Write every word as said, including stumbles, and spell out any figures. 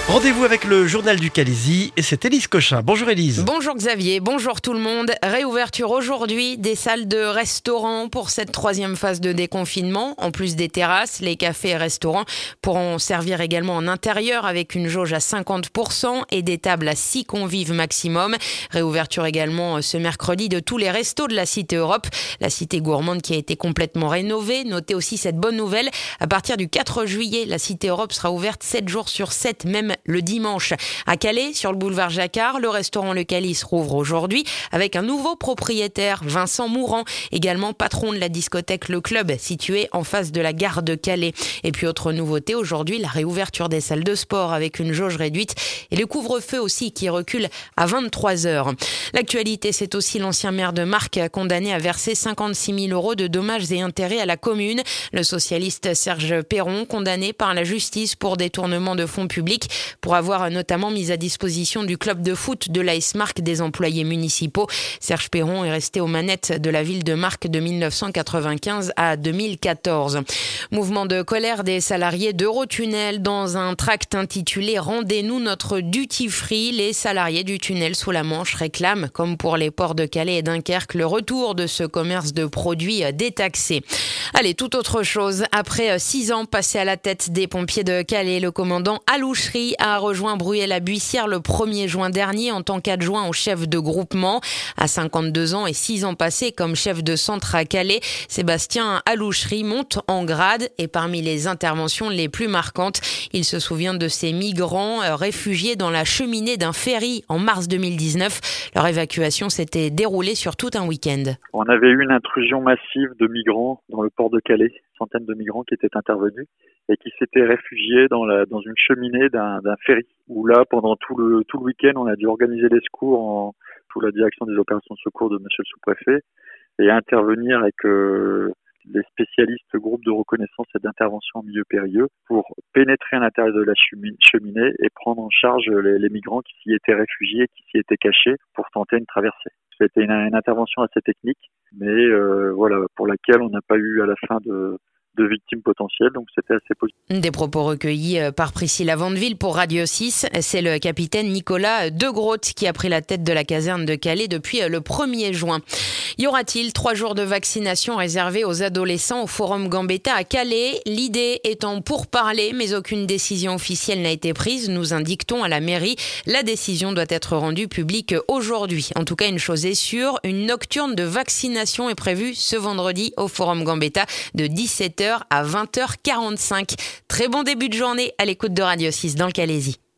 Rendez-vous avec le journal du Calaisis et c'est Élise Cochin. Bonjour Élise. Bonjour Xavier, bonjour tout le monde. Réouverture aujourd'hui des salles de restaurants pour cette troisième phase de déconfinement. En plus des terrasses, les cafés et restaurants pourront servir également en intérieur avec une jauge à cinquante pour cent et des tables à six convives maximum. Réouverture également ce mercredi de tous les restos de la Cité Europe, la cité gourmande qui a été complètement rénovée. Notez aussi cette bonne nouvelle, à partir du quatre juillet, la Cité Europe sera ouverte sept jours sur sept, même le dimanche. À Calais, sur le boulevard Jacquard, le restaurant Le Calice rouvre aujourd'hui avec un nouveau propriétaire, Vincent Mourant, également patron de la discothèque Le Club, située en face de la gare de Calais. Et puis autre nouveauté, aujourd'hui, la réouverture des salles de sport avec une jauge réduite et le couvre-feu aussi qui recule à vingt-trois heures. L'actualité, c'est aussi l'ancien maire de Marcq condamné à verser cinquante-six mille euros de dommages et intérêts à la commune. Le socialiste Serge Perron, condamné par la justice pour détournement de fonds publics, pour avoir notamment mis à disposition du club de foot de l'A S Marcq des employés municipaux. Serge Perron est resté aux manettes de la ville de Marcq de dix-neuf cent quatre-vingt-quinze à deux mille quatorze. Mouvement de colère des salariés d'Eurotunnel dans un tract intitulé « Rendez-nous notre duty free ». Les salariés du tunnel sous la Manche réclament, comme pour les ports de Calais et Dunkerque, le retour de ce commerce de produits détaxés. Allez, tout autre chose. Après six ans passés à la tête des pompiers de Calais, le commandant Alouchery a rejoint Bruyères-la-Buissière le premier juin dernier en tant qu'adjoint au chef de groupement. À cinquante-deux ans et six ans passés comme chef de centre à Calais, Sébastien Alouchery monte en grade et parmi les interventions les plus marquantes, il se souvient de ces migrants réfugiés dans la cheminée d'un ferry en mars deux mille dix-neuf. Leur évacuation s'était déroulée sur tout un week-end. On avait eu une intrusion massive de migrants dans le port de Calais, centaines de migrants qui étaient intervenus et qui s'étaient réfugiés dans, la, dans une cheminée d'un, d'un ferry. Où là, pendant tout le, tout le week-end, on a dû organiser les secours en, sous la direction des opérations de secours de monsieur le sous-préfet et intervenir avec euh, les spécialistes groupes de reconnaissance et d'intervention en milieu périlleux pour pénétrer à l'intérieur de la cheminée et prendre en charge les, les migrants qui s'y étaient réfugiés, qui s'y étaient cachés pour tenter une traversée. C'était une, une intervention assez technique, mais euh, voilà, pour laquelle on n'a pas eu à la fin de de victimes potentielles, donc c'était assez positif. Des propos recueillis par Priscilla Vandeville pour Radio six. C'est le capitaine Nicolas Degrotte qui a pris la tête de la caserne de Calais depuis le premier juin. Y aura-t-il trois jours de vaccination réservés aux adolescents au Forum Gambetta à Calais? L'idée étant pour parler, mais aucune décision officielle n'a été prise, nous indique-t-on à la mairie. La décision doit être rendue publique aujourd'hui. En tout cas, une chose est sûre, une nocturne de vaccination est prévue ce vendredi au Forum Gambetta de dix-sept heures à vingt heures quarante-cinq. Très bon début de journée à l'écoute de Radio six dans le Calaisis.